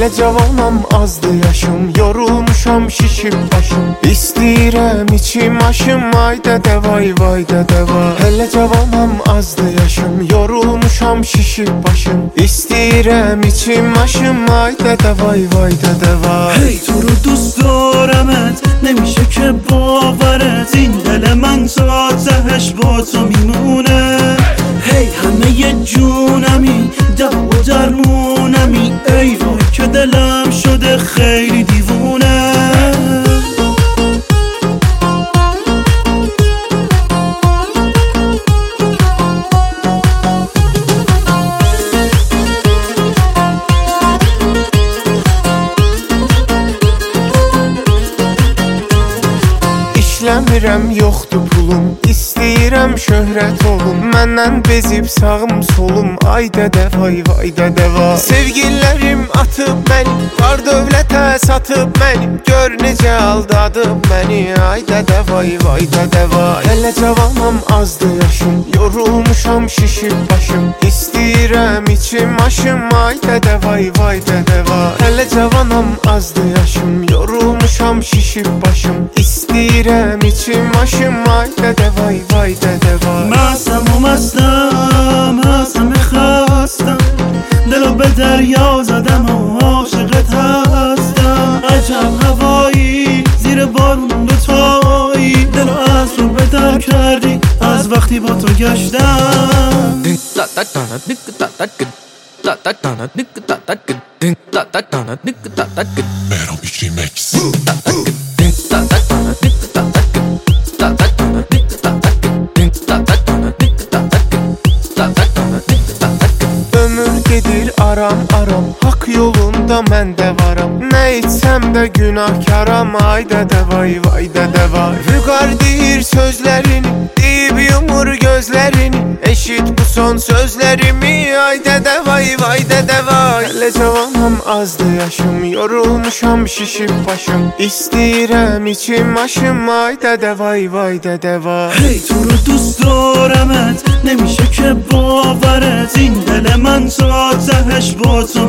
Hələ cavanam, azdı yaşım, yorulmuşam, şişib başım. İstəyirəm içim aşım, ay dədə vay vay dədə vay. Hələ cavanam, azdı yaşım, yorulmuşam, şişib başım. İstəyirəm içim aşım, ay dədə vay vay dədə vay. هی تو رو دوست دارمت نمیشه که باورت این دل من تا تهش با تو میمونه هی همه ی جونمی دوا و درمونمی ای وای که دلم شده خیلی دیوونه İşləmirəm, yoxdur pulum, istəyirəm şöhrət olum. Məndən bezib sağım solum, ay dədə vay vay dədə vay. Sevgililərim atıb məni, var dövlətə satıb məni. Gör necə aldadıb məni, ay dədə vay vay dədə vay. Hələ cavanam, azdı yaşım, yorulmuşam, şişib başım. İstəyirəm içim aşım, ay dədə vay vay dədə vay. Hələ cavanam, azdı yaşım, yorulmuşam, şişib başım. İstəyirəm içim aşım, ay dədə vay vay dədə vay. مستم و مستم هستم خستم دلو به دریا زدم و عاشقت هستم عجب هوایی زیر بارون دوتایی دلو از رو به در کردی از وقتی با تو گشتم Mero Beach Remix. Ömür gedir aram aram, haqq yolunda mən də varam. Nə etsəm də günahkaram, ay dədə vay vay dədə vay. Vüqar deyir sözlərini, deyib yumur gözlərini. Eşit bu son sözlərimi, ay dədə vay vay dədə vay. Hələ cavanam, azdı yaşım, yorulmuşam, şişib başım. İstəyirəm içim aşım, ay dədə vay vay dədə vay. هی تو رو دوست دارمت نمیشه که باورت این دل من تا تهش با تو